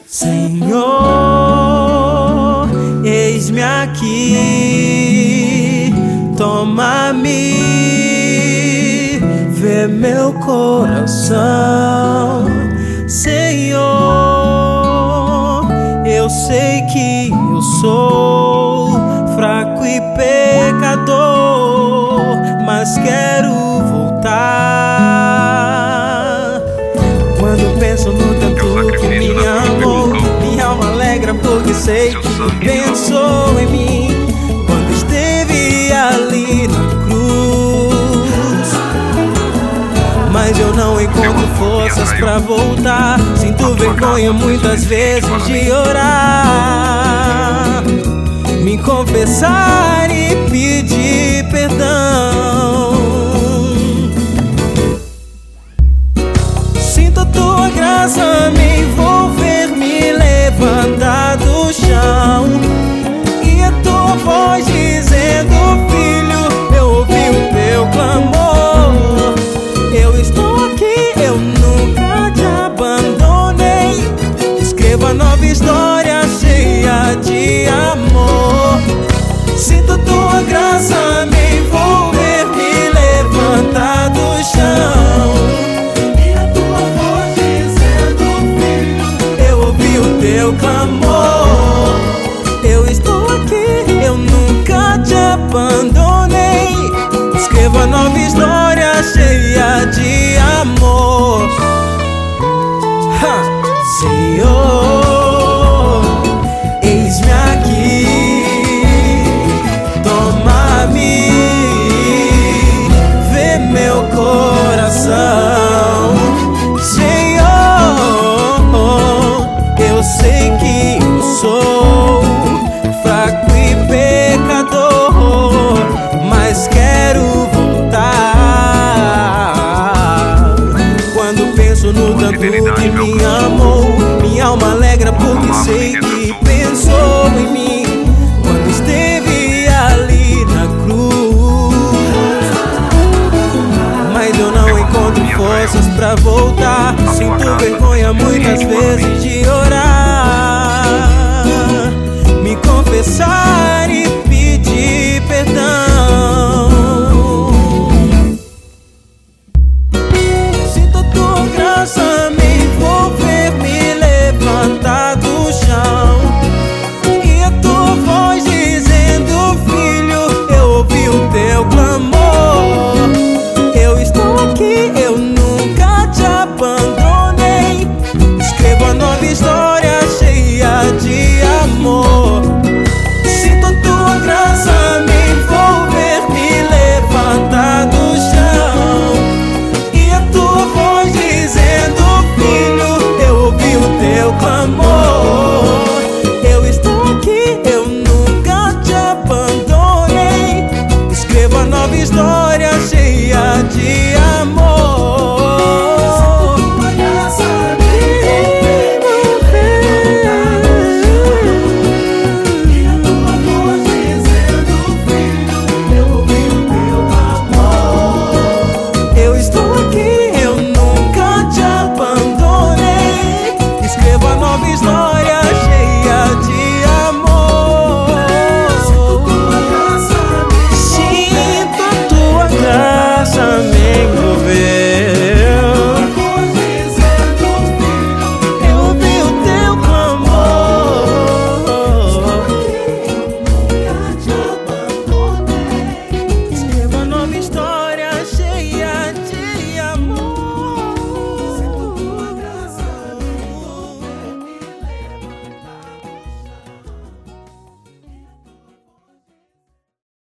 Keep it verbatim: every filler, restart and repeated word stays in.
Senhor, eis-me aqui, toma-me, vê meu coração. Senhor, eu sei que eu sou fraco e pecador, mas quero voltar. Quando penso no tanto que me amou, minha alma alegra porque sei que pensou em mim quando esteve ali na cruz. Mas eu não encontro forças pra voltar, sinto vergonha muitas vezes de orar, me confessar e pedir perdão. Sinto a tua graça me envolver, me levantar do chão, e a tua voz dizendo: filho, eu ouvi o teu clamor. Eu estou aqui, eu nunca te abandonei. Escreva nova história cheia de amor. Sinto tua graça me envolver, me levantar do chão, e a tua voz dizendo: filho, eu ouvi o teu clamor. Eu estou aqui, eu nunca te abandonei. Escreva nova história cheia de amor. Ha! Senhor, eis-me aqui, toma-me, vê meu coração. Senhor, eu sei que eu sou fraco e pecador, mas quero voltar. Quando penso no tanto que me amou, minha alma alegra porque sei que pensou em mim quando esteve ali na cruz. Mas eu não encontro forças pra voltar, sinto vergonha muitas vezes